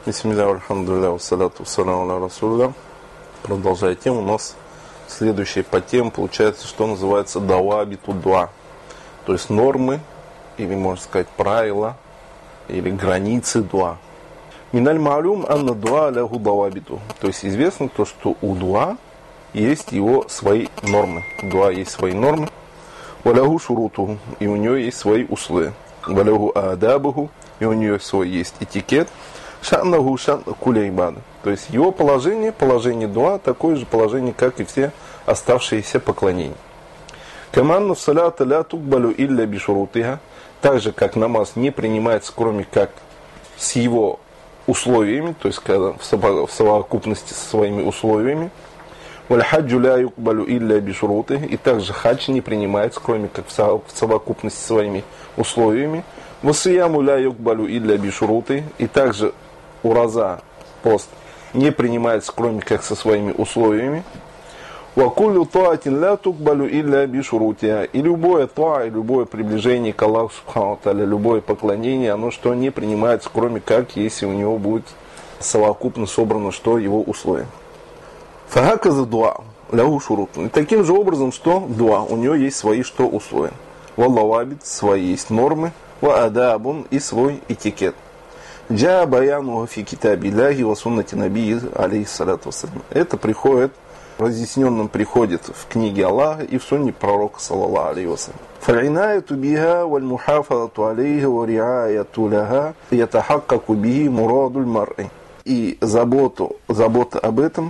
Бисмилля, альхамдулилля, вассаляту вассаляму аля расулилля. Продолжая тему, у нас следующая подтема получается, что называется давабиту дуа. То есть нормы, или можно сказать правила, или границы дуа. Миналь ма'люм анна дуа лягу давабиту. То есть известно то, что у дуа есть его свои нормы. У дуа есть свои нормы. Валягу шуруту, и у нее есть свои условия. Валягу адабуху, и у нее свой есть этикет. Шаннаху шан куля ибада. То есть его положение дуа, такое же положение, как и все оставшиеся поклонения. Каманну в салята ля тукбалю илля бишурутиха. Так же, как намаз не принимается, кроме как с его условиями, то есть когда в совокупности со своими условиями. Валь хаджу ля юкбалю илля бишурутиха. И также хадж не принимается, кроме как в совокупности со своими условиями. Васияму ля юкбалю илля бишуруты. И также ураза, пост, не принимается, кроме как со своими условиями. Вакулю таатин ля тукбалю илля бишурутия. И любое таа, и любое приближение к Аллаху субхану ва тааля, любое поклонение, оно что не принимается, кроме как, если у него будет совокупно собрано, что его условия. Фагаказа дуа, лягу шуруту. И таким же образом, что дуа, у него есть свои что условия. Валлавабит, свои есть нормы, ва адабун, и свой этикет. Джа баяну фи китабилляхи ва суннати набии алейхиссалату вассалям. Это приходит, разъясненным приходит в книге Аллаха и в сунне пророка саллаллаху алейхи вассалям. Фа'инаяту биха валь мухафазату алейха ва риаяту ляха ятахаккаку бихи мурадуль мар'и. И забота об этом,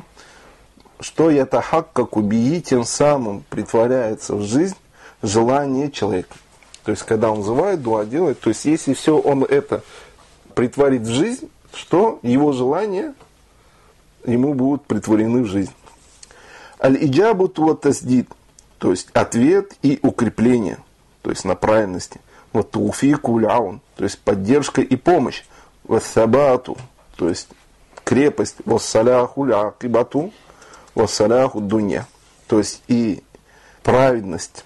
что ятахаккаку бихи, тем самым притворяется в жизнь желание человека. То есть, когда он называет дуа делает, то есть, если все он это притворит в жизнь, что его желания ему будут притворены в жизнь. Аль-иджабу ва таздид, то есть ответ и укрепление, то есть на правильности. Вот тауфику ляун, то есть поддержка и помощь. Вассабату, то есть крепость. Вассаляху лякибату, вассаляху дунья, то есть и праведность,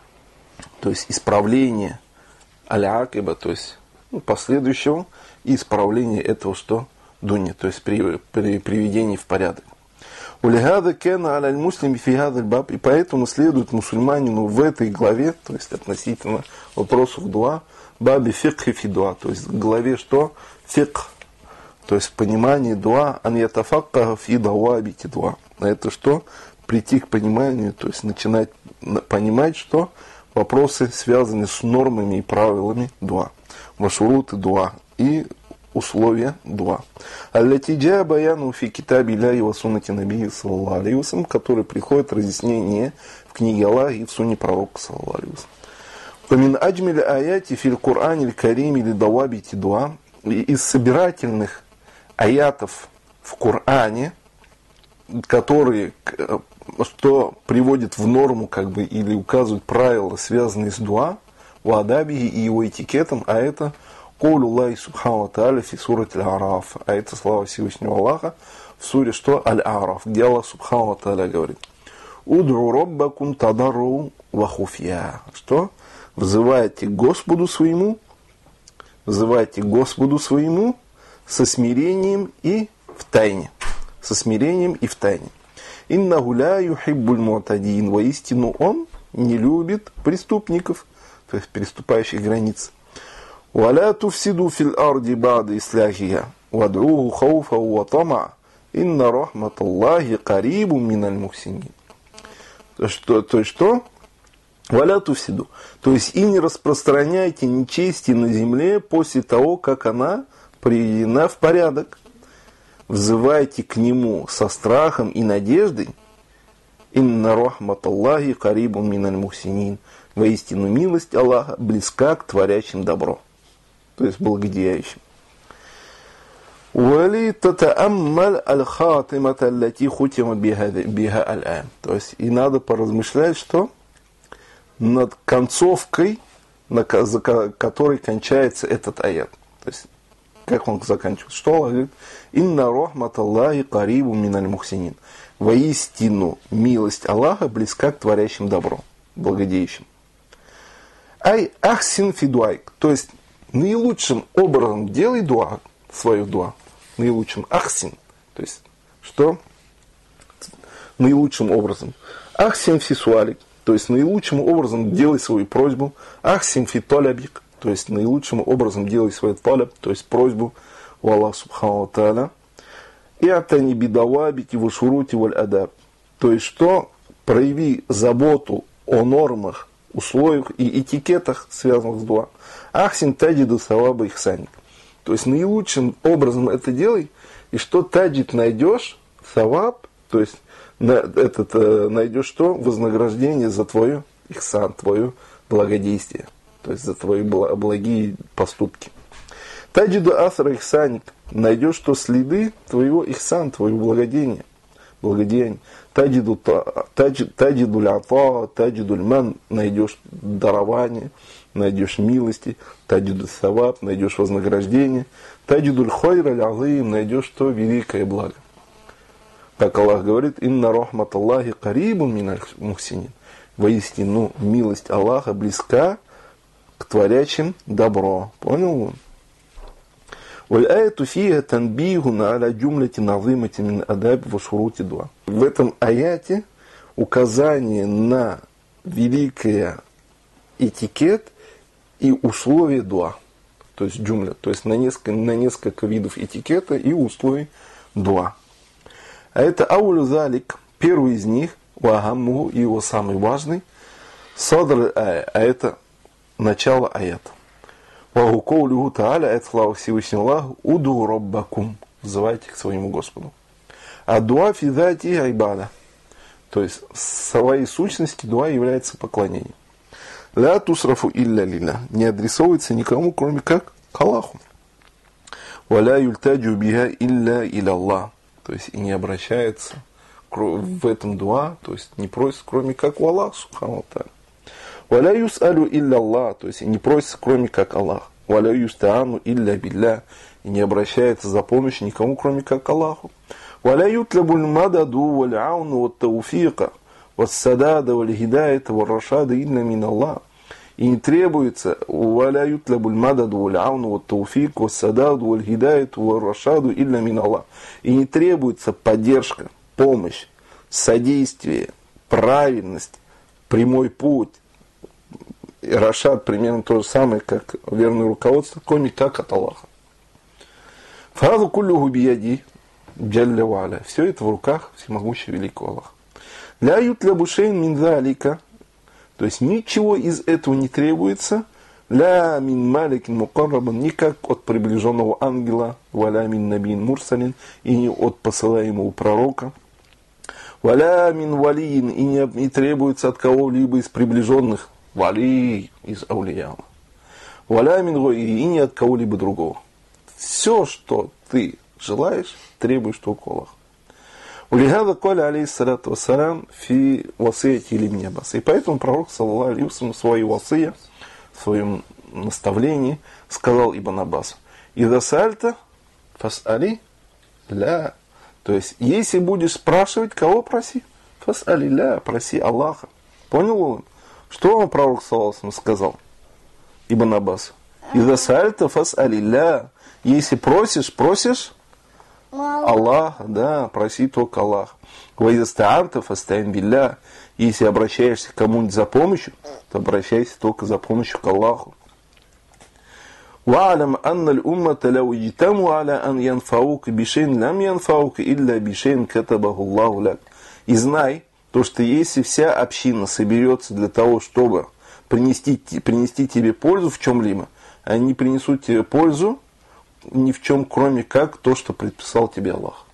то есть исправление алякиба, то есть последующего и исправление этого, что дунья, то есть при приведении в порядок. Улигада кена аляль муслими фи гадаль баб, и поэтому следует мусульманину в этой главе, то есть относительно вопросов дуа, баби фикхи фи дуа, то есть в главе что? Фикх, то есть понимание дуа, ан ятафакка фи давабити дуа. Это что? Прийти к пониманию, то есть начинать понимать, что вопросы связаны с нормами и правилами дуа. Вашуруты дуа и условия дуа. Аллатиджа баяну фи китаби ля и ва суннати набии саллаллаху алейхи вассалям, который приходит разъяснение в книге Аллаха и в сунне пророка саллаллаху алейхи вассалям. Помин аджмиль аяти фил Кур'ане карим или давабити дуа. И из собирательных аятов в Коране, которые что приводит в норму или указывают правила, связанные с дуа, вадабихи и его этикетом, а это Кулю Аллахи субхану ва тааля фи сурати Аль-А'раф. А это слава Всевышнего Аллаха в суре что? Аль-А'раф, где Аллах субхану ва тааля говорит: Удру роббакум тадарру ва хуфья. Что? Взывайте к Господу своему со смирением и в тайне. Со смирением и в тайне. Иннаху ля юхиббуль му'тадин. Воистину он не любит преступников, то есть переступающих границ. وَلَا تُفْسِدُوا فِي الْأَرْضِ بَعْدَ إِصْلَاحِهَا وَادْعُوهُ خَوْفًا وَطَمَعًا إِنَّ رَحْمَةَ اللَّهِ قَرِيبٌ مِنَ الْمُحْسِنِينَ. То есть что? وَلَا تُفْسِدُوا. То есть и не распространяйте нечестие на земле после того, как она приведена в порядок. Взывайте к нему со страхом и надеждой. «Инна рахмат Аллахи карибун миналь мухсинин». Воистину милость Аллаха близка к творящим добро, то есть благодеящим. «Вали татааммаль аль-хатимата аллати хутима биха аль-ам». То есть и надо поразмышлять, что над концовкой, за которой кончается этот аят. То есть как он заканчивается? Что Allah говорит? «Инна рахмат Аллахи карибун миналь мухсинин». Воистину милость Аллаха близка к творящим добро, благодеящим. Ай ахсин фи дуайк, то есть наилучшим образом делай дуа, свою дуа. наилучшим. Ахсин, то есть, что? Наилучшим образом. Ахсин фи суалик, то есть, наилучшим образом делай свою просьбу. Ахсин фи толябик, то есть, наилучшим образом делай свой толяб, то есть, просьбу у Аллаха субхану ва тааля. И атани бидавабити вашурути валь адаб, то есть, что? Прояви заботу о нормах, условиях и этикетах, связанных с дуа. Ахсин таджиду саваба ихсаник. То есть наилучшим образом это делай, и что таджид найдешь, саваб, то есть найдешь что? Вознаграждение за твое ихсан, твое благодействие, то есть за твои благие поступки. Таджиду асра ихсаник, найдешь что? Следы твоего ихсан, твоего благодеяния. Таджиду ля-ата, таджиду ль-ман, найдешь дарование, найдешь милости, таджиду саваб, найдешь вознаграждение, таджиду ль-хойра ль-азим, найдешь что? Великое благо. Как Аллах говорит, инна рахмат Аллахи карибун миналь мухсинин. Воистину, милость Аллаха близка к творящим добро. Понял? В этом аяте указание на великое этикет и условия дуа. То есть джумля, то есть на несколько видов этикета и условий дуа. А это аулю залик, первый из них, вагамму, и его самый важный, садр ая, а это начало аята. Ваху коулюху тааля, это слава Всевышнему Аллаху, уду роббакум, взывайте к своему Господу. А дуа фидати айбада, то есть в своей сущности дуа является поклонением. Ля тусрафу илля лилля, не адресовывается никому, кроме как к Аллаху. Валя юльтаджу биха илля илля Аллах, то есть и не обращается в этом дуа, то есть не просит, кроме как у Аллаха, субхану ва тааля. Валя юсалю илля Аллах, то есть и не просится, кроме как Аллах. Валя юстаану илля билля, и не обращается за помощью никому, кроме как Аллаху. Валя ютлабуль мададу валь ауну ват тауфика вассадада валь хидайта валь рашада илля мин Аллах. И не требуется валя ютлабуль мададу валь ауну ват тауфика вассададу валь хидайта валь рашаду илля мин Аллах. И не требуется поддержка, помощь, содействие, правильность, прямой путь. Рашад примерно то же самое, как верное руководство, кроме как от Аллаха. Фразу куллюху бияди джалля ва'аля. Все это в руках всемогущего великого Аллаха. Ля ютля бушейн мин залика. То есть ничего из этого не требуется. Ля мин маликин мукаррабан. Не как от приближенного ангела. Валя мин набин мурсалин. И не от посылаемого пророка. Валя мин валиин. И не требуется от кого-либо из приближенных. Вали из аулия. Валя мин гойри, и не от кого-либо другого. Все, что ты желаешь, требуешь только Аллаха. Улихада каля алейхиссалату вассалям фи васияти ибн Аббас. И поэтому пророк, саллаллаху алейхи вассалям, в своей васия, в своем наставлении, сказал Ибн Аббасу: «Иза сальта фас'али ля». То есть, если будешь спрашивать, кого проси? Фас'али ля, проси Аллаха. Понял он? Что вам пророк, саллаллаху сказал? Ибн Аббас. «Иза сальта фас'али ля». Если просишь Аллаха, да, проси только Аллаха. «Ва иза ста'анта фаста'ин билля». Если обращаешься к кому-нибудь за помощью, то обращайся только за помощью к Аллаху. «Ва'алям анна l'уммата лау ижтаму аля ан янфаука бишейн лям янфаука илля бишейн катабаху Аллаху ляк». И знай, то, что если вся община соберется для того, чтобы принести тебе пользу в чем-либо, они не принесут тебе пользу ни в чем, кроме как то, что предписал тебе Аллах.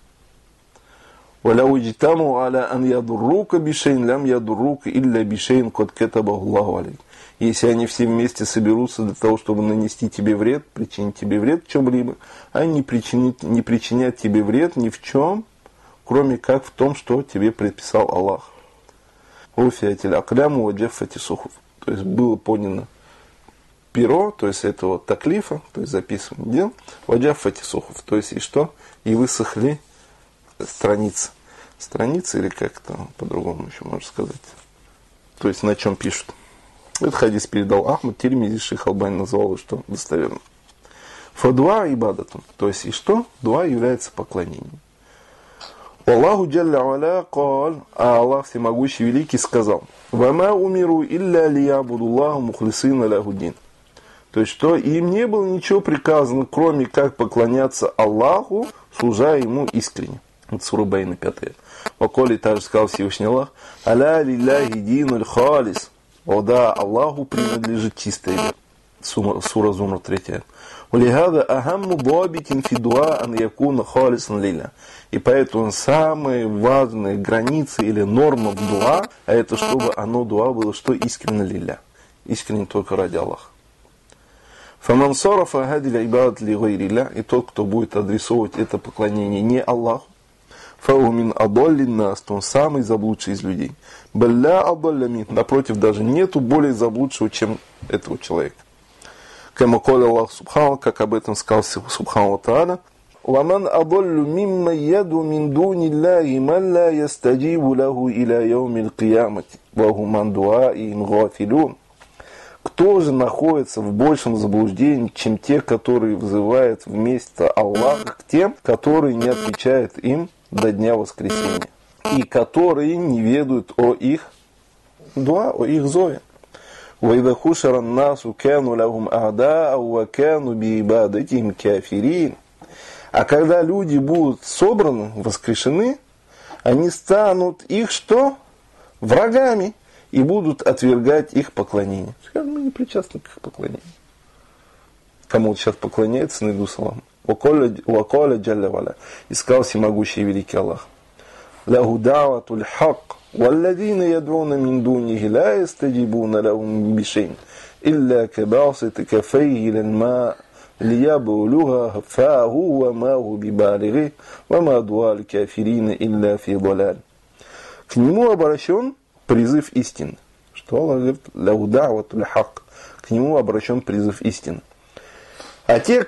«Валяу иджтаму аля ан ядуррука бишейн лям ядуррука илля бишейн кот катабаху Аллаху алейк». Если они все вместе соберутся для того, чтобы нанести тебе вред, причинить тебе вред в чем-либо, они не причинят тебе вред ни в чем, кроме как в том, что тебе предписал Аллах. Уфиатиль акляму ваджафати сухуф. То есть было поднято перо, то есть этого таклифа, то есть записывание дел, ваджафати сухуф. То есть и что? И высохли страницы. Страницы или как это по-другому еще можно сказать. То есть на чем пишут. Этот хадис передал Ахмад, Тирмизи, Шейх Албани назвал его что достоверно. Фадуа ибадатун. То есть и что? Дуа является поклонением. Аллаху джалля аля кал, а Аллах всемогущий великий сказал: «Вама умиру илля лиябудуллаху мухлисина лахуддин». То есть, что им не было ничего приказано, кроме как поклоняться Аллаху, служа ему искренне. Это сура Байна 5. Ваколи также сказал Всевышний Аллах: «Аля лилляхи динуль халис». О да, Аллаху принадлежит чистая вера. Сура Зумр 3. «Улихада ахамму бабитин фидуа ан якуна халисан лиля». И поэтому самые важные границы или норма в дуа, а это чтобы оно дуа было что искренне лиля. Искренне только ради Аллаха. «Фаман сарафа хадиля ибадат ли гайрилля». И тот, кто будет адресовывать это поклонение не Аллаху, фаумин адаллин нас, он самый заблудший из людей. Балля адаллямин. Напротив, даже нету более заблудшего, чем этого человека. Кама коля Аллах Субхану, как об этом сказал Субхану Тааля: «Ваман адаллю мимма яду мин дуни Аллахи ман ла ястаджибу лаху иля яумил киямати, вахуман дуаим гафилун». Кто же находится в большем заблуждении, чем те, которые взывают вместо Аллаха к тем, которые не отвечают им до дня воскресения, и которые не ведают о их дуа, о их зове. وَإِذَا خُشِرَ النَّاسُ كَانُوا لَهُمْ أَعْدَاءً وَكَانُوا بِعِبَادَتِهِمْ كَافِرِينَ. А когда люди будут собраны, воскрешены, они станут их что? Врагами, и будут отвергать их поклонение. Скажем, мы не причастны к их поклонению. Кому сейчас поклоняется, наряду с Аллахом. «Вакаля джалля валя». И сказал всемогущий великий Аллах: «Лаху да'ватуль хак, валладина ядруна мин дунихи ла ястаджибуна лахум бишейн, илля кабасити кафейхи ланма лиябулуха хафаху ва маху бибалигhi, ва ма дуаль кафирина илля фи далаль». К нему обращен призыв истины. Что Аллах говорит? «Лаху да'ватуль хак». К нему обращен призыв истины. А те,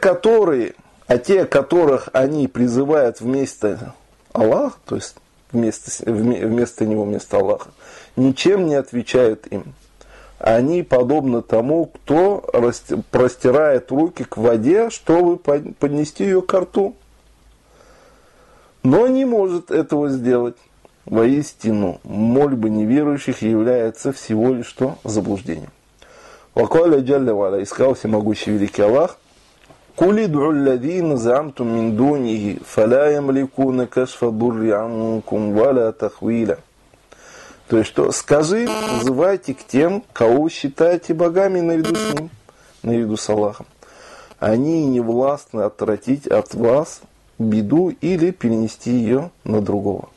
которых они призывают вместо Аллаха, то есть вместо него, вместо Аллаха, ничем не отвечают им. Они подобны тому, кто простирает руки к воде, чтобы поднести ее к рту, но не может этого сделать. Воистину, мольба неверующих является всего лишь что? Заблуждением. Вакаля джалля валя. И сказал всемогущий великий Аллах: «Кули ду'у алладина за'амтум мин дунихи, фаля ямликуна кашфа дурри анкум валя тахвиля». То есть, что скажи, взывайте к тем, кого считаете богами наряду с ним, наряду с Аллахом. Они не властны отвратить от вас беду или перенести ее на другого.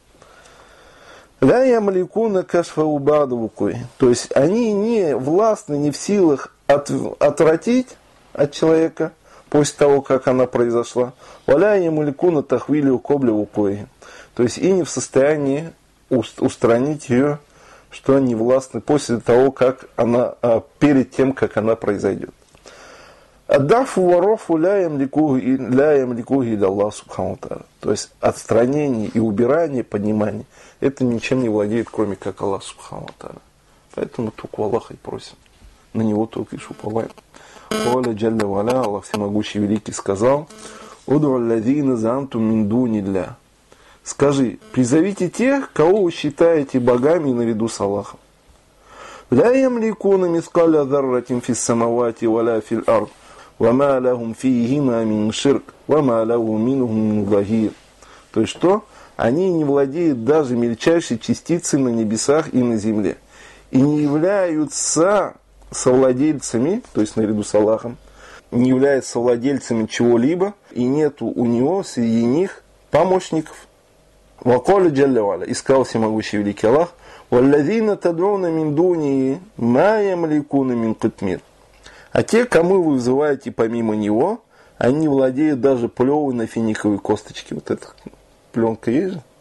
«Ля ямликуна кашфа убадавукуй». То есть, они не властны, не в силах отвратить от человека после того, как она произошла. «Валя ямликуна тахвилю коблевукуй». То есть, и не в состоянии устранить ее, что они властны после того, как она, перед тем, как она произойдет. «Аддафу варофу ля ямликухи илля Аллах субхану тааля». То есть, отстранение и убирание, поднимание, это ничем не владеет, кроме как Аллах субхану тааля. Поэтому только у Аллаха и просим. На него только и уповаем. Каля джалля валя, Аллах всемогущий великий сказал: «Уду алладина за'амтум мин дунилля». Скажи, призовите тех, кого вы считаете богами наряду с Аллахом. «Ля ямликуна мискаля зарратин фис самавати валя фил ард, ва ма лахум фихима мин ширк, ва ма лаху минхум мин захир». То есть что? Они не владеют даже мельчайшей частицей на небесах и на земле. И не являются совладельцами, то есть наряду с Аллахом, не являются совладельцами чего-либо, и нету у него среди них помощников. Вакаля джалля валя. И сказал всемогущий великий Аллах: «Валладина тадруна мин дуни ма ямликуна мин китмир». А те, кому вы вызываете помимо него, они не владеют даже плевой на финиковой косточке. Вот эта пленка есть же?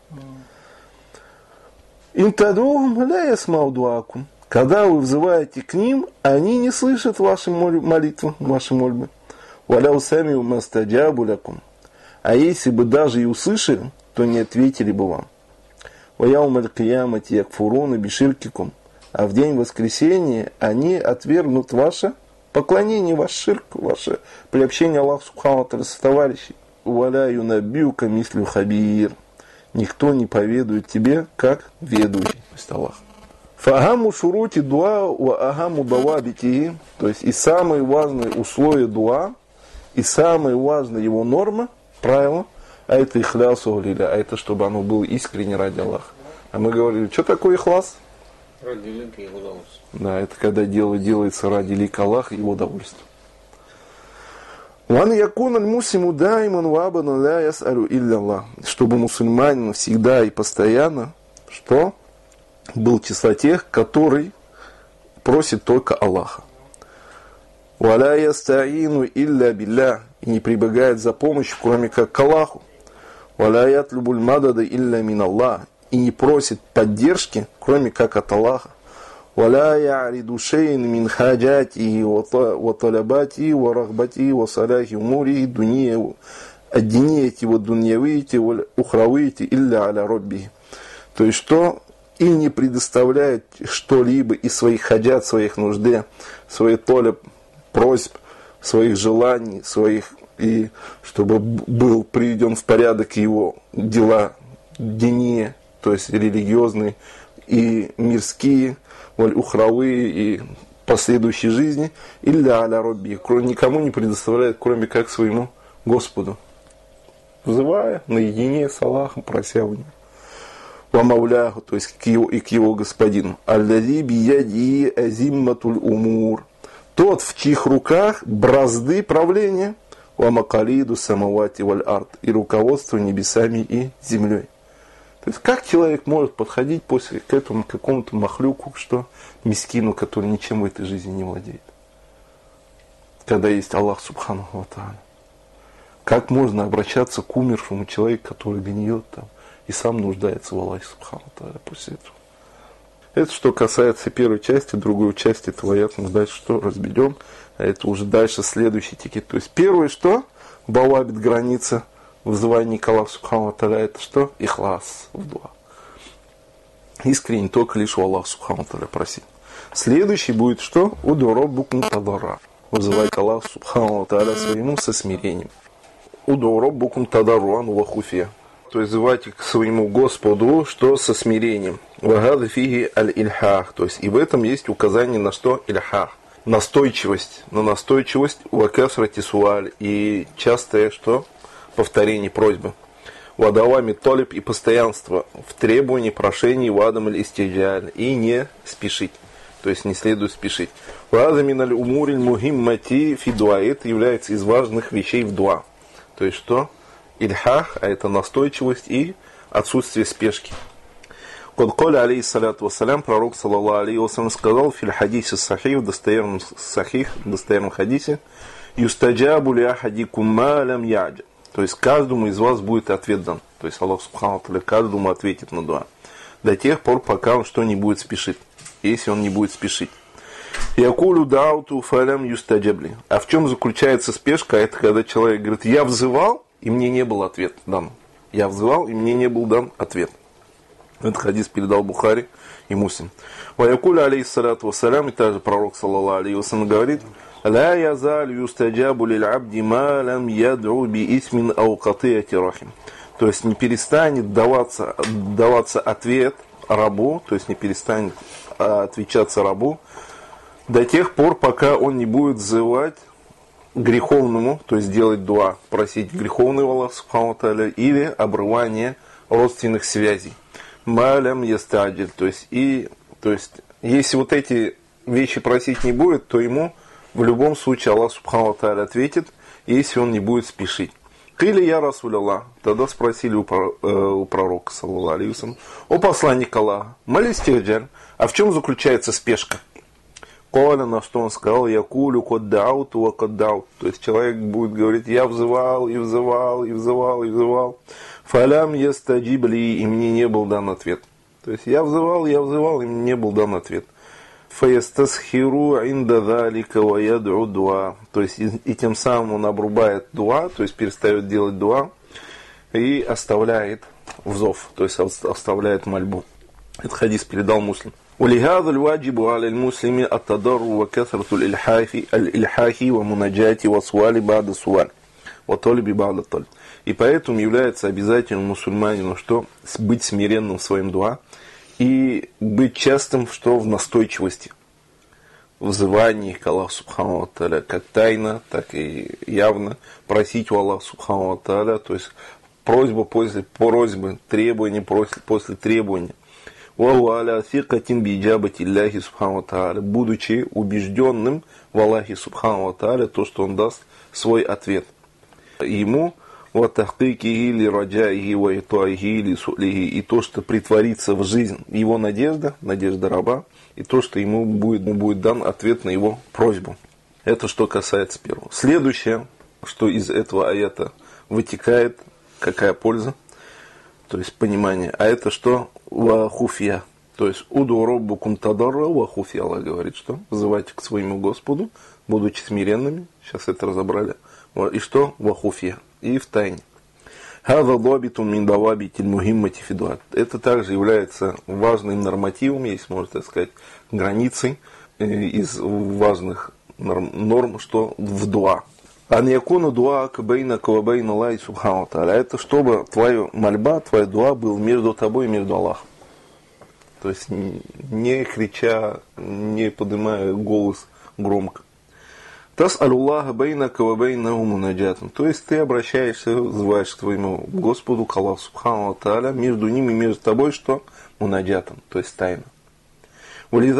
«Ин тадруhum ла ясмау дуакум». Когда вы взываете к ним, они не слышат ваши молитвы, ваши мольбы. «Валяу самиу мастаджабу лакум». А если бы даже и услышали, то не ответили бы вам. «Ваяумаль киямати якфуруна биширкикум». А в день воскресения они отвергнут ваше Поклонение ваш ширк, ваше приобщение Аллаху Субхану ва Тааля со товарищей. Валя юнабиука мислю хабир. Никто не поведует тебе, как ведущий. То есть Аллах. Фагаму шурути дуа ва агаму давабити. То есть и самые важные условия дуа, и самая важная его норма, правило, а это ихлясу лиля, а это чтобы оно было искренне ради Аллаха. А мы говорили, что такое ихлас? Ради лика его удовольствия. Да, это когда дело делается ради лика Аллаха и его удовольствия. Ван якун аль-муслиму дайман вабану ля ясалю илля Аллах. Чтобы мусульманин всегда и постоянно, что? Был в числа тех, который просит только Аллаха. Валя ястаину илля билля. И не прибегает за помощью, кроме как к Аллаху. Валя ятлюбуль мадада илля мин Аллах. И не просит поддержки, кроме как от Аллаха. ولا يعرض شيء من حاجاته وطلباته ورغبته وصلاح أموره الدينية والدنيوية والأخروية إلا على ربه. То есть, что и не предоставляет что-либо из своих хаджат, своих нужд, своих толеб, просьб, своих желаний, своих, и чтобы был приведен в порядок его дела диния, то есть религиозные и мирские, ухравые и последующей жизни, илля аля робби, никому не предоставляет, кроме как своему Господу, взывая наедине с Аллахом, прося у него. Вамауляху, то есть к его господину. Аллади бияди азимматуль умур, тот, в чьих руках бразды правления, вамакалиду самавати валь арт, и руководство небесами и землей. То есть, как человек может подходить после к этому какому-то махлюку, что мискину, который ничем в этой жизни не владеет, когда есть Аллах Субхану ва Тааля? Как можно обращаться к умершему человеку, который гниет там и сам нуждается в Аллахе Субхану ва Тааля после этого? Это что касается первой части, другую часть этого аята мы дальше что разберем, а это уже дальше следующий тикет. То есть, первое что? Бавабит граница вызывание к Аллаху Субхану ва Тааля, это что? Ихлас в дуа. Искренне только лишь у Аллаха Субхану ва Тааля просить. Следующий будет что? Уду роббукум тадара. Вызывай к Аллаху Субхану ва Тааля своему со смирением. Уду роббукум тадаруан ва хуфия. То есть вызывайте к своему Господу что? Со смирением. Вагады фиги аль-ильхах. То есть и в этом есть указание на что? Ильхах. Настойчивость. На настойчивость вакасрати суаль. И частое что? Повторение просьбы. Вадавами толеб и постоянство в требовании, прошении, вадам или истиджаль. И не спешить. То есть не следует спешить. Вадаминаль умуриль мухиммати фидуа. Это является из важных вещей в дуа. То есть что? Ильхах, а это настойчивость и отсутствие спешки. Код коля алейхиссаляту вассалям, пророк саллаллаху алейхи вассалям сказал в хадисе сахих, в достоверном хадисе, юстаджабу ли ахадикум ма лам яджа. То есть каждому из вас будет ответ дан. То есть Аллах Субхану ва Тааля каждому ответит на дуа. До тех пор, пока он что не будет спешить. Если он не будет спешить. Якулю дауту фалям юстаджабли. А в чем заключается спешка? Это когда человек говорит, я взывал, и мне не был ответ дан. Я взывал, и мне не был дан ответ. Этот хадис передал Бухари и Муслим. Ваякулю алейхиссалату вассалям, и также пророк саллаллаху алейхи вассалям говорит, لا يزال يستجاب للعبد ما لم يدعو باسم أو قطيعة رحم. То есть не перестанет даваться ответ рабу, то есть не перестанет отвечаться рабу до тех пор, пока он не будет взывать греховному, то есть делать дуа, просить греховного Аллаха Субхану ва Тааля или обрывание родственных связей. Малям ястаджиль, то есть если вот эти вещи просить не будет, то ему в любом случае Аллах Субхану ва Тааля ответит, если он не будет спешить. Кили я Расуль Аллах. Тогда спросили у пророка, саллаллаху алейхи вассалям, о посланник Аллаха, малистирджаль, а в чем заключается спешка? Коля, на что он сказал, якулю коддауту ва коддаут. То есть человек будет говорить, я взывал, и взывал, и взывал, и взывал. Фалям ястаджибли, и мне не был дан ответ. То есть я взывал, и мне не был дан ответ. Фаястасхиру инда залика ва яд'у дуа. То есть и тем самым он обрубает дуа, то есть перестает делать дуа и оставляет взов, то есть оставляет мольбу. Этот хадис передал Муслим. ولهذا الواجب على المسلم التضرع وكثرة الإلحاح ومناجاة والسؤال بعد السؤال وطلب بعد الطلب. И поэтому является обязательным мусульманину, что быть смиренным в своем дуа и быть частым, что в настойчивости, в взывании к Аллаху Субхану ва Тааля, как тайно, так и явно просить у Аллаха Субхану ва Тааля, то есть просьба после просьбы, требование после требования. Будучи убежденным в Аллахе Субхану ва Тааля, то, что Он даст свой ответ ему, и то, что притворится в жизнь его надежда раба, и то, что ему будет дан ответ на его просьбу. Это что касается первого. Следующее, что из этого аята вытекает, какая польза, то есть понимание, а это что? Вахуфья. То есть уду роббукум тадарра вахуфья. Аллах говорит, что взывайте к своему Господу, будучи смиренными. Сейчас это разобрали. И что? Вахуфья. И в тайне. Это также является важным нормативом, если можно так сказать, границей из важных норм, что в дуа. Это чтобы твоя мольба, твоя дуа был между тобой и между Аллахом. То есть не крича, не поднимая голос громко. То есть ты обращаешься, взываешь к твоему Господу, к Аллаху Субхану ва Тааля, между ними, между тобой, что мунаджатан, то есть тайна. И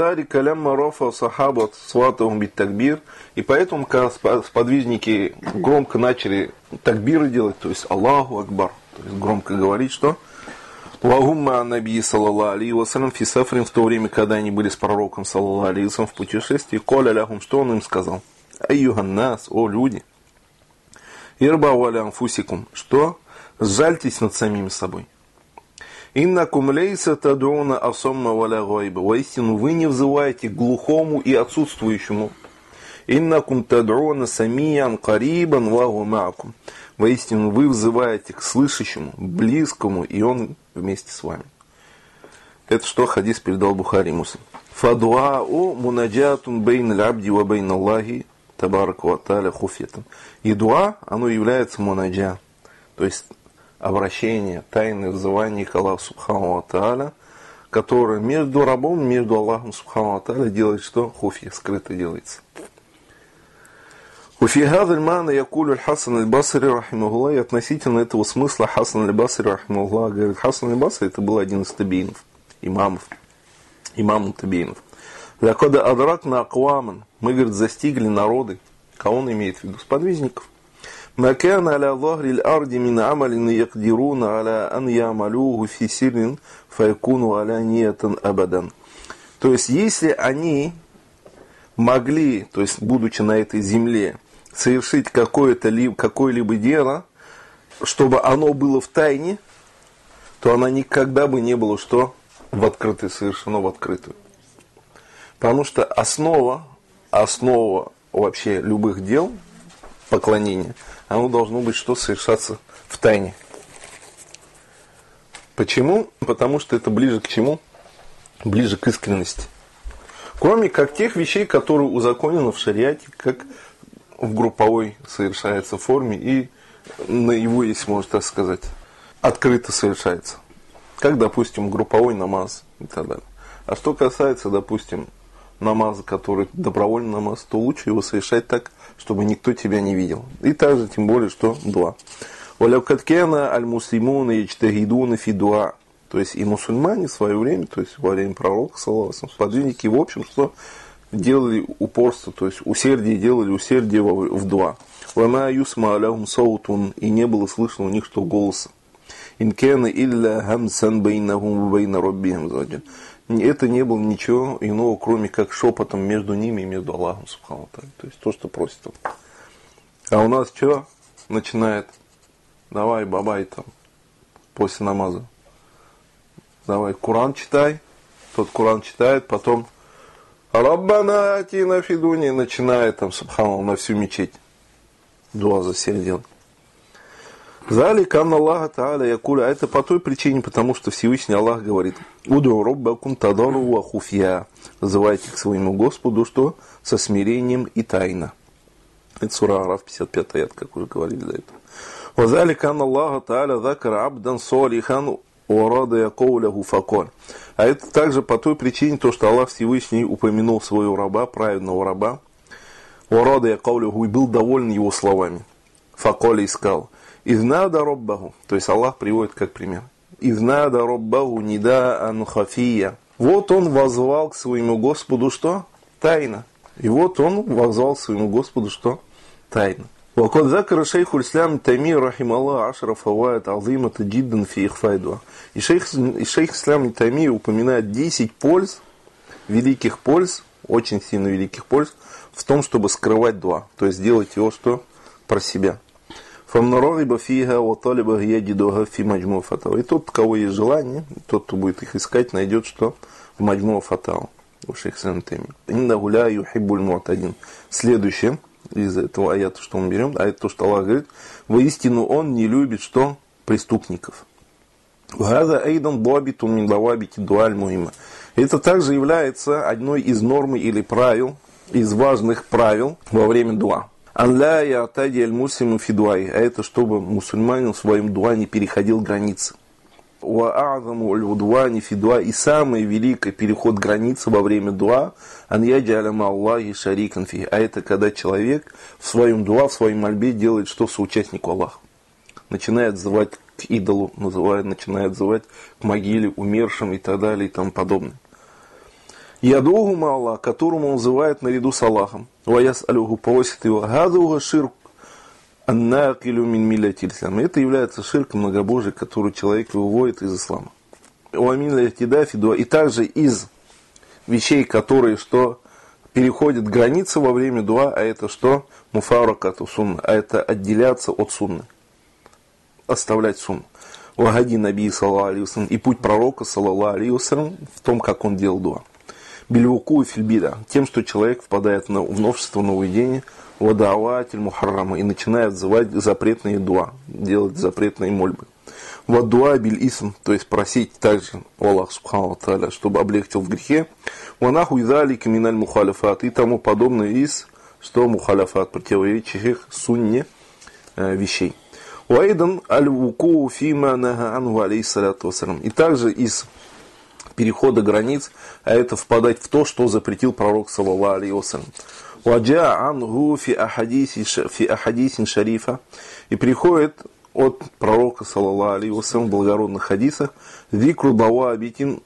поэтому, когда сподвижники громко начали такбиры делать, то есть Аллаху Акбар, то есть громко говорить, что Вагумма Наби саллаллаху алейхи вассалям фи сафрин, в то время, когда они были с пророком саллаллаху алейхи вассалям в путешествии, коля ляхум, что он им сказал? Айюхан нас, о люди, ирбау аля анфусикум, что сжальтесь над самими собой. Иннакум лейса тадуна асомма валя гайба, воистину вы не взываете к глухому и отсутствующему. Иннакум тадуна самиян карибан вагу маакум, воистину вы взываете к слышащему, близкому, и он вместе с вами. Это что хадис передал Бухари Муслим. Фадуау мунаджатун бейн аль-абди ва бейн Аллахи табарак ва тааля хуфьятан. И дуа, оно является мунаджа, то есть обращение, тайное взывание к Аллаху Субхану ва Тааля, которое между рабом, между Аллахом Субхану ва Тааля делает что? Хуфья, скрыто делается. وفي هذا المعنى يقول الحسن البصري رحمه الله, и относительно этого смысла Хасан аль-Басри رحمه الله говорит, Хасан аль-Басри это был один из табиинов, имам табиинов. لقد أدركنا أقواما, мы, говорит, застигли народы, кого он имеет в виду? Сподвижников. ما كان على ظهر الأرض من عمل يقدرون على أن يعملوه في سر فيكون علانية أبدا. То есть, если могли, то есть, будучи на этой земле, совершить какое-либо дело, чтобы оно было в тайне, то оно никогда бы не было что в открытую, совершено в открытую. Потому что основа вообще любых дел, поклонения, оно должно быть что совершаться в тайне. Почему? Потому что это ближе к чему? Ближе к искренности. Кроме как тех вещей, которые узаконены в шариате, как в групповой совершается форме и на его, если можно так сказать, открыто совершается. Как, допустим, групповой намаз и так далее. А что касается, допустим, намаза, который добровольный намаз, то лучше его совершать так, чтобы никто тебя не видел. И также, тем более, что дуа. Валявкаткена аль-муслимуна ячтагидуна фи дуа. То есть и мусульмане в свое время, то есть во время пророка, саллаллаху алейхи ва саллям, сподвижники, в общем, что делали упорство, то есть делали усердие в дуа. Вама юсма аляхум саутун, и не было слышно у них что голоса. Инкена илля хамсан бейнахум бейна роббихим заджа. Это не было ничего иного, кроме как шепотом между ними и между Аллахом Субхану ва Тааля. То есть то, что просит он. А у нас что начинает? Давай, бабай там, после намаза. Давай, Куран читай. Тот Куран читает, потом Раббана атина фи дуня, начинает там, субханаллах, на всю мечеть дуа за всех делать. Залик анна Аллаха Та'аля якуля. Это по той причине, потому что Всевышний Аллах говорит: Уду роббакум тадару ва хуфья. Называйте к своему Господу, что? Со смирением и тайно. Это сура Араф, 55 аят, как уже говорили до этого. وذلك أن الله تعالى ذكر عبدا صالحا ورضي قوله فقال. А это также по той причине, то, что Аллах Всевышний упомянул своего раба, праведного раба, ورضي قوله, и был доволен его словами. Факоли искал. Изнада роббаху, то есть Аллах приводит как пример. Изнада роббаху нидаан хафия. Вот он воззвал к своему Господу что? Тайно. И вот он воззвал к своему Господу что? Тайно. وقد ذكر شيخ الإسلام تيمية رحمه الله 10 فوائد عظيمة جدا في إخفاء الدعاء. И шейх Ислам Таймия упоминает 10 польз, великих польз, очень сильно великих польз, в том, чтобы скрывать дуа, то есть делать его что? Про себя. فَمْنَ رَغِبَ فِيهَا وَطَالِبَ يَجِدُهَا فِي مَجْمُعِ фатава. И тот, у кого есть желание, тот, кто будет их искать, найдет что? В Маджму фатава. У шейх Ислам Таймия. إِنَّهُ لَا يُحِبُّ الْمُعْتَدِينَ. Следующее из этого аята, что мы берем, а это то, что Аллах говорит: воистину он не любит что? Преступников. Это также является одной из норм или правил, из важных правил во время дуа. А это чтобы мусульманин в своем дуа не переходил границы. И самый великий переход границы во время дуа, а это когда человек в своем дуа, в своей мольбе делает что? Соучастнику Аллаха. Начинает звать к идолу, начинает звать к могиле, умершим и так далее и тому подобное. Ядугу ма Аллах, которому он называет наряду с Аллахом. Ваяс алюху, просит его. Гадуга ширк аннакилю мин милляти ислам. Это является ширком многобожия, который человек выводит из ислама. И также из вещей, которые что переходят границы во время дуа, а это что? Муфаракату сунна, а это отделяться от сунны. Оставлять сунну. Вагади наби саллаллаху алейхи вассалям, и путь пророка саллаллаху алейхи вассалям в том, как он делал дуа. Бильвуку и фильбида, тем, что человек впадает в новшество, нововведение, вадауатиль мухаррама, и начинает звать запретные дуа, делать запретные мольбы. Вадуа биль исм, то есть просить также Аллах субхану тааля, чтобы облегчил в грехе. Ванаху изалик миналь мухаляфат, и тому подобное из, что мухаляфат, противоречащих сунне вещей. Уайдан аль-вуку фима нага анху алейхиссалату вассалям, и также из перехода границ, а это впадать в то, что запретил пророк саллаллаху алейхи вассалям. Ваджа анху фи ахадисин шарифа, и приходит от пророка саллаллаху алейхи вассалям в благородных хадисах зикру давабити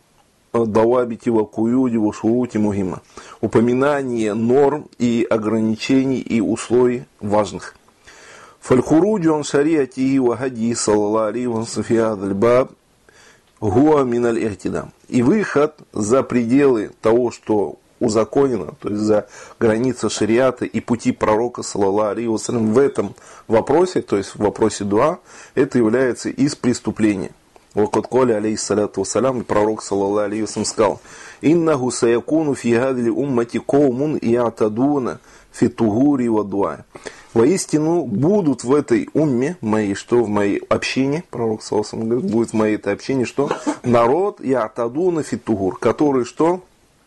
ва куюди ва шурути мухима, упоминание норм и ограничений и условий важных. Фальхуруджу ан шариатихи ва хади саллаллаху алейхи вассалям фи хазаль баб хуа миналь ихтидам. И выход за пределы того, что узаконено, то есть за границы шариата и пути пророка саллаллаху алейхи вассалям в этом вопросе, то есть в вопросе дуа, это является из преступления. Вакад коля алейхиссалату вассалям, и пророк саллаллаху алейхи вассалям сказал: «Иннаху саякуну фи хадли уммати коумун иатадуна фи тугури ва дуа». Воистину будут в этой умме моей, что в моей общине, пророк саллаллаху алейхи вассалям говорит, будет в моей этой общине, что народ иатадуна фи тугур, который что?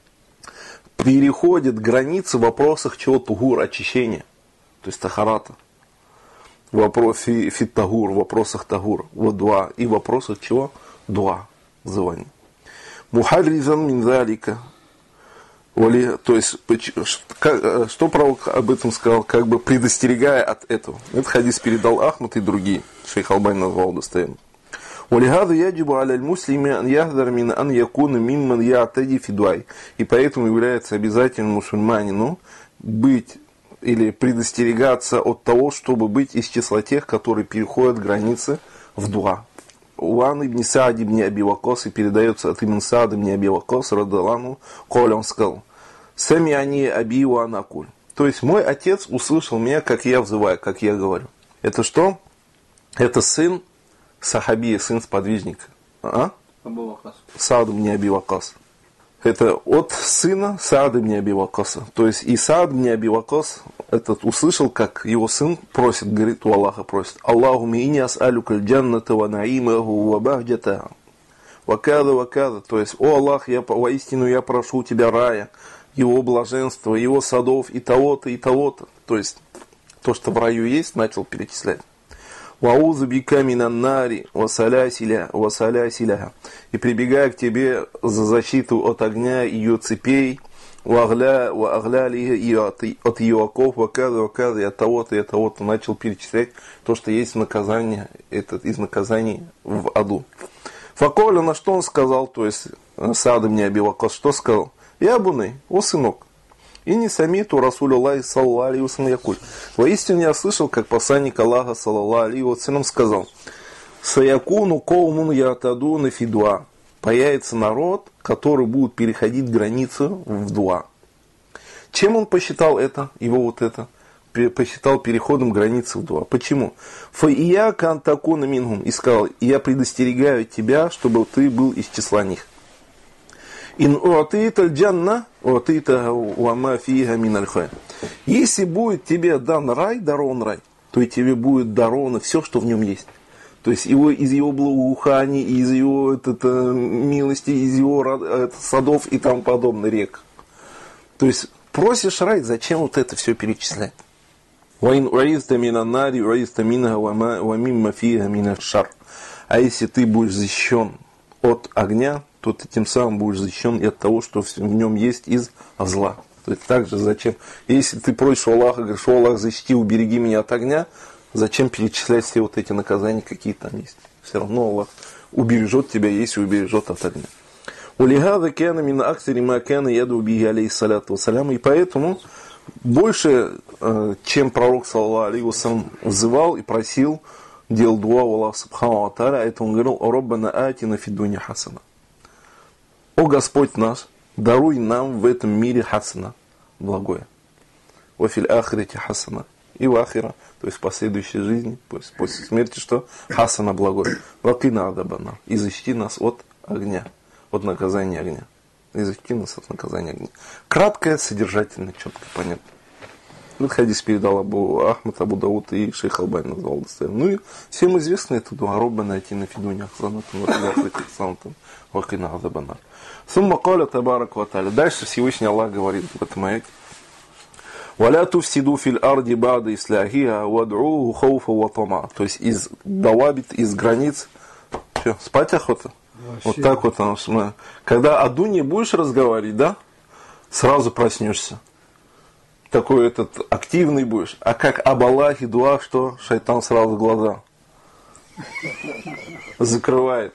Переходит границы в вопросах чего? Тугур, очищения, то есть тахарата. Вопрос фит тагур, в вопросах тагур, дуа, и в вопросах чего? Дуа, звание. Мухарризан мин залика. То есть, что пророк об этом сказал, как бы предостерегая от этого. Этот хадис передал Ахмад и другие. Шейх Албани назвал достоверным. وَلِهَذَا يَجِبُ عَلَى الْمُسْلِمِ أَنْ يَحْذَرَ مِنْ أَنْ يَكُونَ مِمَّنْ يَعْتَدِي فِي دُعَائِ. И поэтому является обязательным мусульманину быть или предостерегаться от того, чтобы быть из числа тех, которые переходят границы в дуа. Уан ибн Саад ибн Аби Ваккас, и передается от ибн Саад ибн Аби Ваккас, радаллаху, коля, он сказал: «Самиани аби ва анакуль». То есть, мой отец услышал меня, как я взываю, как я говорю. Это что? Это сын сахабия, сын сподвижника. Саад ибн Аби Ваккас. Это от сына Саада ибн Аби Ваккаса. То есть и Саад ибн Аби Ваккас этот услышал, как его сын просит, говорит, у Аллаха просит: Аллахумма инни ас'алюка аль-джанната ва на'имаху ва бахджатаха. Вакада, вакада. То есть, о Аллах, воистину я прошу тебя рая, его блаженства, его садов и того-то, и того-то. То есть, то, что в раю есть, начал перечислять. Ваузу бика минан нари васалясиляха. И прибегая к тебе за защиту от огня и ее цепей, вагляли и от ее оков, вакада, и от того-то, и от того-то. Начал перечислять то, что есть наказание, из наказаний в аду. Факоля, на что он сказал, то есть Саад ибн Аби Ваккас, что сказал? Я буны, о сынок. И не самиту Расуль Аллахи саллаллаху алейхи ва саллям якуль. Воистину я слышал, как посланник Аллаха саллаллаху алейхи ва саллям сказал: Саякуну коумун ятадуна фи дуа. Появится народ, который будет переходить границу в дуа. Чем он посчитал это, его вот это? Посчитал переходом границы в дуа. Почему? Фаияка антакуна минхум. И сказал: я предостерегаю тебя, чтобы ты был из числа них. Ин уатита джанна, уатита уама фиха мин аль-хай. Если будет тебе дан рай, дарован рай, то и тебе будет даровано все, что в нем есть. То есть из его благоуханий, из его милости, из его садов и тому подобное, рек. То есть просишь рай, зачем вот это все перечислять? А если ты будешь защищен от огня, то ты тем самым будешь защищен и от того, что в нем есть из зла. То есть также зачем? Если ты просишь у Аллаха, говоришь: о Аллах, защити, убереги меня от огня, зачем перечислять все вот эти наказания, какие там есть? Все равно Аллах убережет тебя, если убережет от огня. И поэтому больше, чем пророк саллаллаху алейхи ва саллям взывал и просил, делал дуа у Аллаха субхану ва тааля, это он говорил: «Роббана атина фид дунья хасана». О Господь наш, даруй нам в этом мире хасана, благое. Ва фил ахирати хасана. И в ахира, то есть в последующей жизни, после смерти, что? Хасана, благое. Ва кина адабана. И защити нас от огня, от наказания огня. И защити нас от наказания огня. Краткое, содержательное, четко, понятно. Этот хадис передал Ахмад, Абу Дауд и шейх Албани назвал достоверно. Ну и всем известно это дуа: Роббана атина фид дунья хасанатан ва фил ахирати хасанатан ва кина адабан нар. Сумма каля табарак ва тааля. Дальше Всевышний Аллах говорит в этом аяте: «Валя туфсиду фил арди ба'да исляхиха вад'уху хауфа ва тама». То есть из давабит, из границ. Что, спать охота? Вообще. Вот так вот. Когда о дуне будешь разговаривать, да, сразу проснешься. Такой активный будешь. А как об Аллахе дуа, что шайтан сразу глаза закрывает.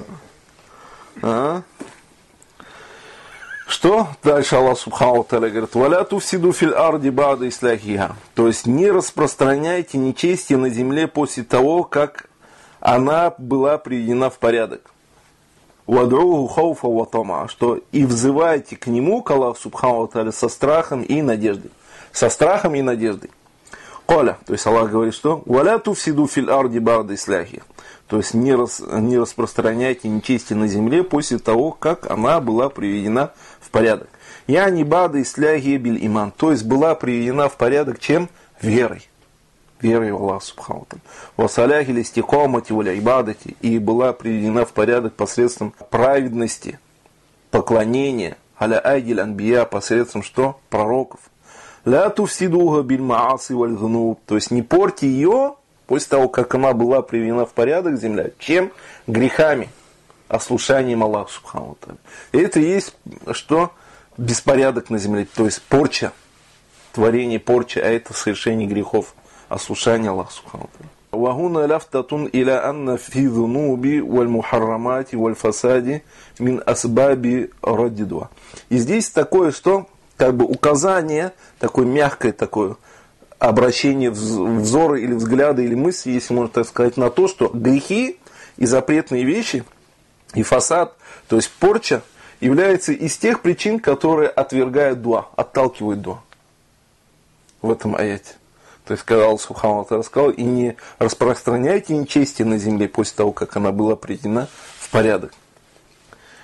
Что? Дальше Аллах субхану ва тааля говорит: «Валя туфсиду фил арди ба'да исляхиха». То есть не распространяйте нечестие на земле после того, как она была приведена в порядок. «Вад'уху хауфа ва тама», что и взывайте к нему, к Аллаху субхану ва тааля, со страхом и надеждой. Со страхом и надеждой. Коля, то есть Аллах говорит, что «Валя туфсиду фил арди ба'да исляхиха». То есть не распространяйте нечестие на земле после того, как она была приведена в порядок. Я не бада исляхи биль иман. То есть была приведена в порядок чем? Верой. Верой в Аллаха субхану ва тааля. Васаляхи листикомати валя ибадати. И была приведена в порядок посредством праведности, поклонения, аля айдиль анбия, посредством что? Пророков. Ля туфсидуха биль мааси валь гнуб. То есть не порти ее после того, как она была приведена в порядок, земля, чем? Грехами, ослушанием Аллаха субхану ва тааля. И это есть что? Беспорядок на земле, то есть порча, творение порча, а это совершение грехов, ослушание Аллаха субхану ва тааля. وهنا لفتة إلى أن في ذنوب والمحرمات والفساد من أسباب رد الدعاء. И здесь такое, что как бы указание, такое мягкое такое обращение взора или взгляда или мысли, если можно так сказать, на то, что грехи и запретные вещи и фасад, то есть порча, является из тех причин, которые отвергают дуа, отталкивают дуа. В этом аяте. То есть, когда Аллах субхану ва тааля сказал: и не распространяйте нечестие на земле после того, как она была приведена в порядок.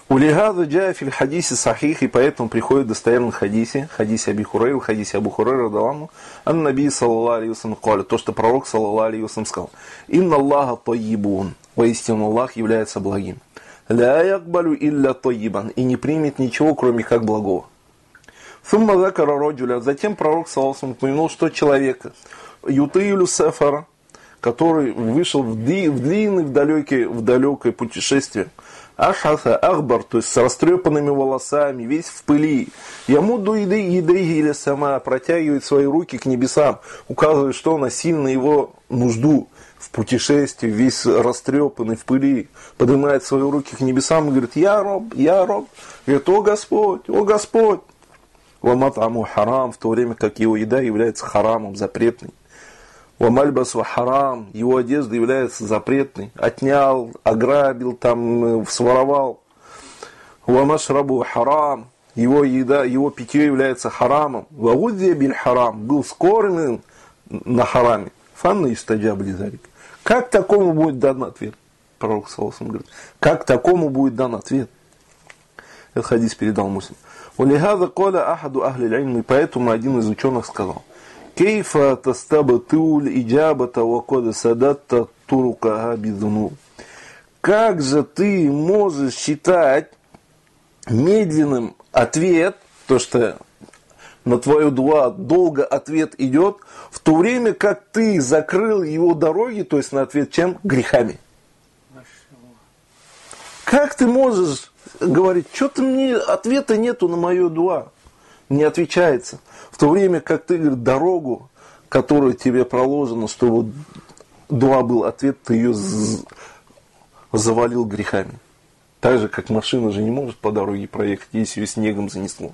Улигада джа фил хадисе сахих, и поэтому приходит в достоверном хадисе Аби Хурейра, хадисе Абу Хурейра радаллаху, ан наби саллаллаху алейхи вассалям каля, то, что пророк саллаллаху алейхи вассалям сказал: инна Аллаха тайибун, воистину Аллах является благим. Ля якбалю илля тайибан, и не примет ничего, кроме как благого. Сумма закара раджуля, затем пророк саллаллаху алейхи вассалям упомянул, что человека, ютаилю сафара, который вышел в длинное, в далекое путешествие, Ашаса Ахбар, то есть с растрепанными волосами, весь в пыли. Ямуду едейги или сама, протягивает свои руки к небесам, указывает, что он сильно его нужду в путешествии, весь растрепанный в пыли, поднимает свои руки к небесам и говорит: я роб, говорит: о Господь, о Господь. Ваматаму харам, в то время как его еда является харамом, запретной. Вамальбасу харам, его одежда является запретной, отнял, ограбил, там, своровал. Вамашрабу харам, его еда, его питье является харамом. Вагудзия биль харам, был скормлен на хараме. Фанна истаджаб лизарик. Как такому будет дан ответ? Пророк саллаллаху алейхи говорит: как такому будет дан ответ? Этот хадис передал Муслим. Улихада коля ахаду ахли л'ильм, и поэтому один из ученых сказал: Кейфа тастабатул иджабата вакода садатта турукаха бидуну. Как же ты можешь считать медленным ответ, то что на твою дуа долго ответ идет, в то время как ты закрыл его дороги, то есть на ответ чем? Грехами. Как ты можешь говорить: что-то мне ответа нету на мою дуа? Не отвечается. В то время как ты, говорит, дорогу, которая тебе проложена, чтобы дуа был ответ, ты ее завалил грехами. Так же, как машина же не может по дороге проехать, если ее снегом занесло.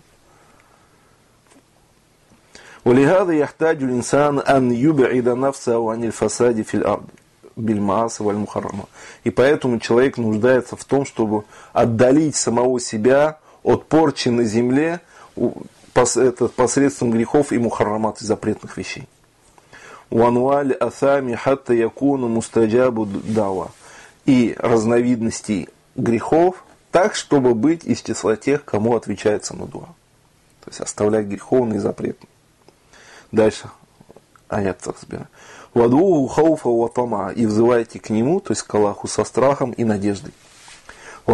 وَلِهَذَا يَحْتَاجُ الْإِنسَانُ أَنْ يُبْعِدَ نَفْسَهُ عَنِ الْفَسَادِ فِي الْأَرْضِ بِالْمَعَاصِ وَالْمُحَرَّمَاتِ. И поэтому человек нуждается в том, чтобы отдалить самого себя от порчи на земле посредством грехов и мухаррамат, и запретных вещей. Уануаль асами хатта якуну мустаджабу дава. И разновидностей грехов, так, чтобы быть из числа тех, кому отвечается на дуа. То есть оставлять греховные и запретные. Дальше аят разбираем. Вадугу хауфа ватама. И взывайте к нему, то есть к Аллаху, со страхом и надеждой. И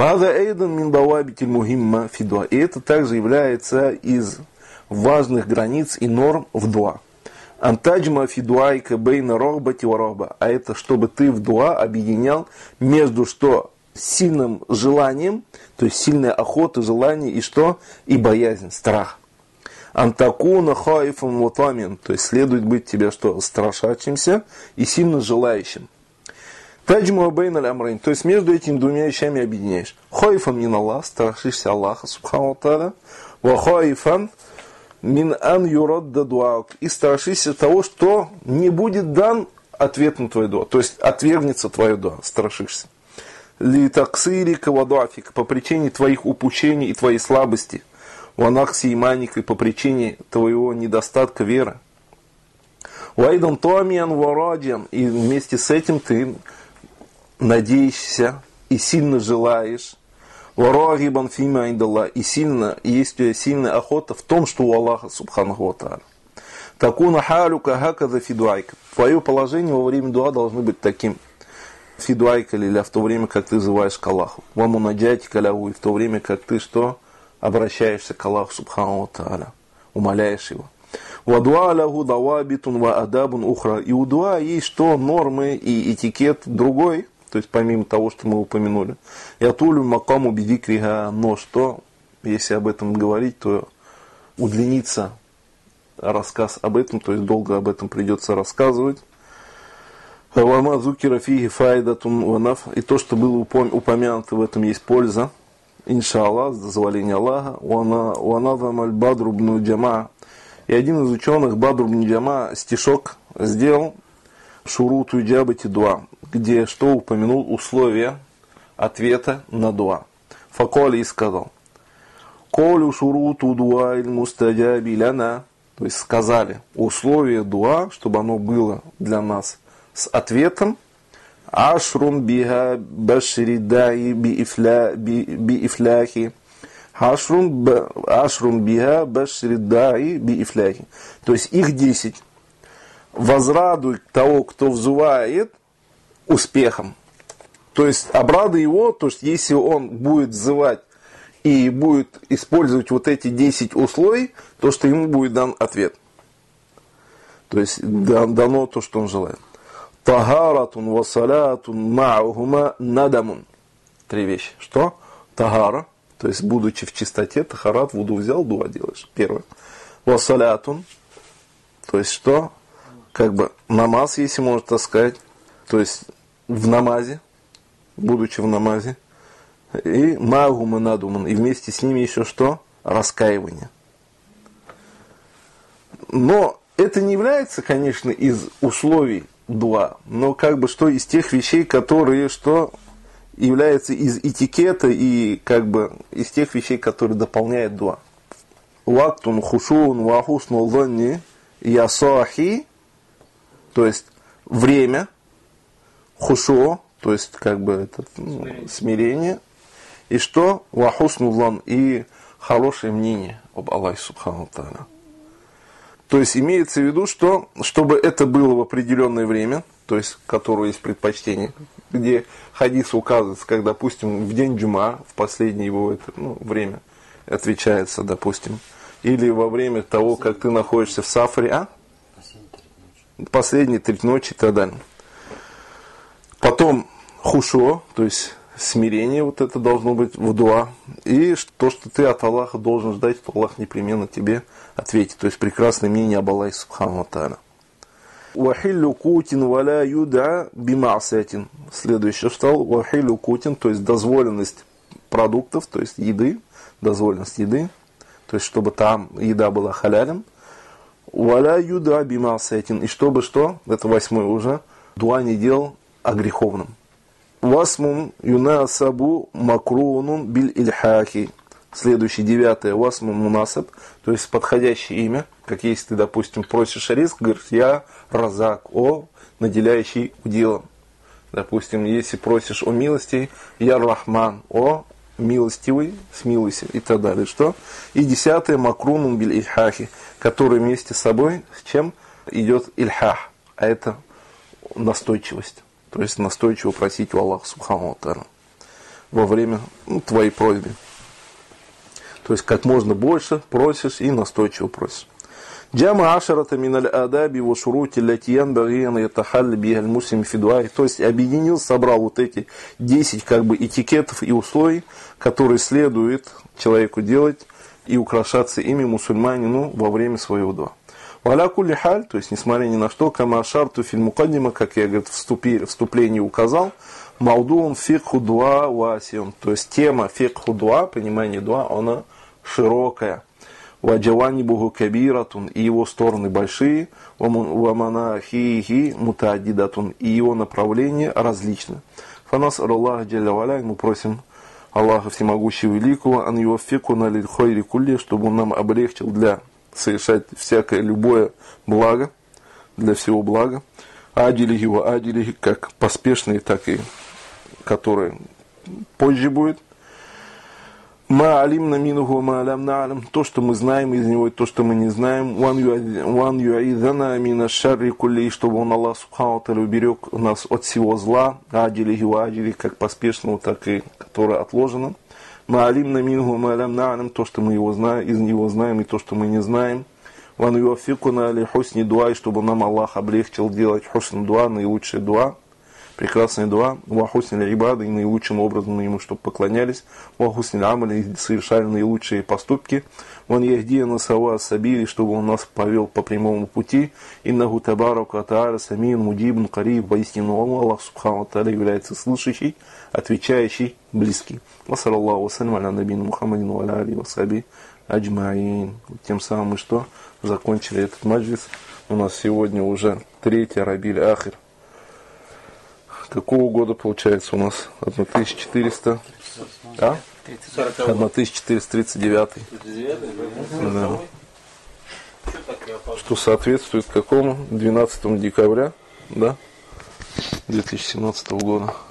это также является из важных границ и норм в дуа. Антаджма фидуайка бейна рохбати варахба. А это чтобы ты в дуа объединял между что? Сильным желанием, то есть сильная охота, желание и что? И боязнь, страх. Антакуна хаифом ватамин. То есть следует быть тебе что? Страшащимся и сильно желающим. Таджму бейн аль-амрайн, то есть между этими двумя вещами объединяешь. Хайфан мин Аллах, страшишься Аллаха, субхану тааля, ва хайфан мин ан юрадда дуак, и страшишься того, что не будет дан ответ на твою дуа, то есть отвергнется твою дуа, страшишься. Ли таксирика ва дуафика, по причине твоих упущений и твоей слабости, ва нахси иманика, по причине твоего недостатка веры. Вайдан туамиан ва раджан, и вместе с этим ты надеешься и сильно желаешь, варагибан фима индаллах, и есть у тебя сильная охота в том, что у Аллаха субханаху ва тааля. Такуна халюка хаказа фидуайка. Твое положение во время дуа должно быть таким. Фидуайка лиля, в то время, как ты взываешь к Аллаху. Вамунаджати каляву, и в то время, как ты что? Обращаешься к Аллаху субханаху ва тааля. Умоляешь его. Вадуа лаху давабитун ва адабун ухра. И у дуа есть что? Нормы и этикет другой. То есть помимо того, что мы упомянули. Ятулю макаму бидикриха, но что, если об этом говорить, то удлинится рассказ об этом, то есть долго об этом придется рассказывать. Вама зукира фиги файдатун ванаф, и то, что было упомянуто, в этом есть польза. Иншаллах, с дозволения Аллаха. Ванадам аль-Бадру бну Джама. И один из ученых, Бадру бну Джама, стишок сделал шуруту иджабати дуа, где что упомянул условия ответа на дуа. Факоли и сказал: Колю шуруту дуа иль мустаджаби ляна. То есть сказали условия дуа, чтобы оно было для нас с ответом. Ашрун биха башри даи биифляхи. Ашрун биха башри даи биифляхи. То есть их 10. Возрадуй того, кто взывает, успехом. То есть обрадуй его, то есть если он будет взывать и будет использовать вот эти 10 условий, то что ему будет дан ответ. То есть дано то, что он желает. Тагаратун васалятун ма'ухума надамун. 3 вещи. Что? Тагара, то есть будучи в чистоте, тахарат, вуду взял, дуа делаешь. Первое. Васалятун, то есть что? Как бы намаз, если можно так сказать. То есть в намазе, будучи в намазе. И ма'ухума надумун. И вместе с ними еще что? Раскаивание. Но это не является, конечно, из условий дуа, но как бы что из тех вещей, которые что являются из этикета и как бы из тех вещей, которые дополняют дуа. Вактун хушун вахусну ланни ясахи, то есть время, хушо, то есть как бы это смирение, и что вахусну лан, и хорошее мнение об Аллахе субхану тааля. То есть имеется в виду, что чтобы это было в определенное время, то есть которое есть предпочтение, где хадис указывается, как, допустим, в день джума, в последнее его время отвечается, допустим, или во время того, как ты находишься в сафаре, последние 3 ночи и так далее. Потом хушо, то есть смирение, вот это должно быть в дуа. И то, что ты от Аллаха должен ждать, что Аллах непременно тебе ответит. То есть прекрасное мнение об Аллахе субхану ва тааля. Вахиллю кутин валя юда бимасятин. Следующее стал вахиллю кутин, то есть дозволенность продуктов, то есть еды, дозволенность еды, то есть чтобы там еда была халялем. Валя юда бимасятин. И чтобы что, это 8 уже, дуа не делал о греховном. Васмун юнасабу макрунун биль ильхахи. Следующий 9 васмун мунасаб, то есть подходящее имя, как если ты, допустим, просишь ризк, говоришь, я разак, наделяющий уделом. Допустим, если просишь о милости, я рахман, милостивый, смилуйся и так далее. Что? И 10 макрунун биль ильхахи, который вместе с собой с чем идет ильхах, а это настойчивость. То есть настойчиво просить у Аллаха субхану ва тааля во время твоей просьбы. То есть как можно больше просишь и настойчиво просишь. Джама ашарата миналь адаби ва шурути латиян багиян ятахалли бигаль муслим фидуай. То есть объединил, собрал вот эти 10 как бы этикетов и условий, которые следует человеку делать и украшаться ими мусульманину во время своего дуа. Валя кулли халь, то есть несмотря ни на что, кама шарту фильм мукаддима, как я говорит, вступлении указал, маудун фикху дуа васион, то есть тема фикху дуа, понимание дуа, она широкая. Ваджавани буху кабиратун, и его стороны большие, ваманахихи мутааддидатун, и его направления различны. Фанас Аллах джалля валя, мы просим Аллаха Всемогущего Великого, ан юаффикуна лиль хойри кулли, чтобы он нам облегчил для совершать всякое любое благо, для всего блага. Аджилихи ва аджилихи, как поспешные, так и которые позже будет. Ма алимна минуху ма алям на'алям, то, что мы знаем из него, и то, что мы не знаем. Ван ю'идана мина шарри кулли, чтобы он, Аллах субхану ва тааля, уберег нас от всего зла. Аджилихи ва аджилихи, как поспешного, так и которое отложено. Ма алимна минху ма алям на'алям, то, что мы его знаем, из него знаем, и то, что мы не знаем. Ван юаффикуна ли хусни дуа, чтобы нам Аллах облегчил делать хусн дуа, наилучшее дуа, прекрасное дуа, ва хусни ли ибады, и наилучшим образом ему, чтобы поклонялись, ва хусни ли амали, и совершали наилучшие поступки. Ван яхдия сава сабили, чтобы он нас повел по прямому пути. Иннаху табарака тааля самин мудибн кариб, воистину Аллах субхану ва тааля является слышащий, отвечающий, близкий. Вассалаллаху вассалям аля набийна Мухаммадин ва аля алихи ва сахбихи аджмаин. Тем самым мы что? Закончили этот маджлис. У нас сегодня уже 3 Рабиль Ахир. Какого года получается у нас? 1400? 1439. Да. Что соответствует какому? 12 декабря, да? 2017 года.